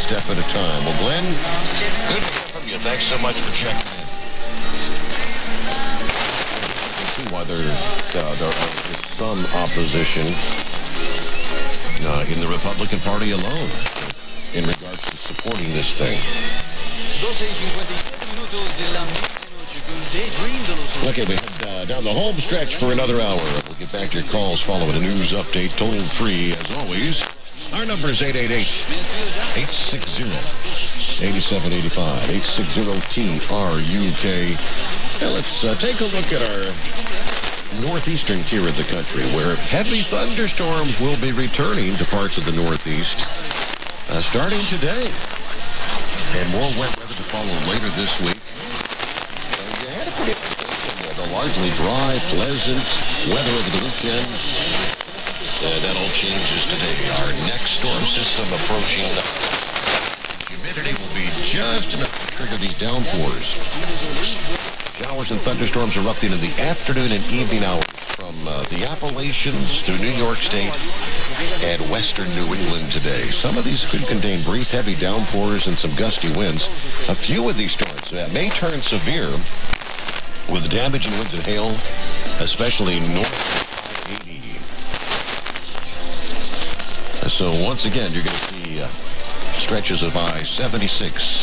step at a time. Well, Glenn, good to hear from you. Thanks so much for checking in. I see why there is some opposition in the Republican Party alone in regards to supporting this thing. Okay, we head down the home stretch for another hour. We'll get back to your calls following a news update, toll free as always. Our number is 888-860-8785, 860-TRUK. Now let's take a look at our northeastern tier of the country, where heavy thunderstorms will be returning to parts of the northeast starting today. And more wet weather to follow later this week. You had a pretty largely dry, pleasant weather over the weekend. That all changes today. Our next storm system approaching. Humidity will be just enough to trigger these downpours. Showers and thunderstorms erupting in the afternoon and evening hours from the Appalachians to New York State and western New England today. Some of these could contain brief heavy downpours and some gusty winds. A few of these storms may turn severe with damaging winds and hail, especially north of 80. So once again, you're going to see stretches of I-76